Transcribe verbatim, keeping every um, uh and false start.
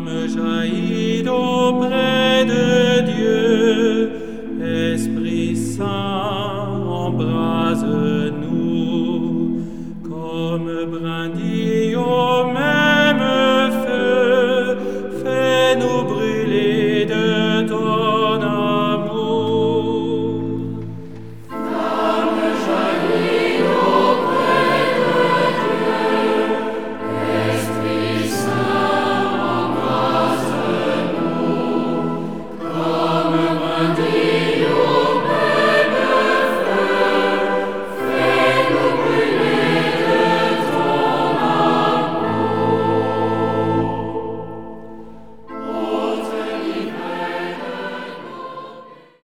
flamme jaillit auprès de Dieu. Esprit Saint, embrase-nous, comme brindille au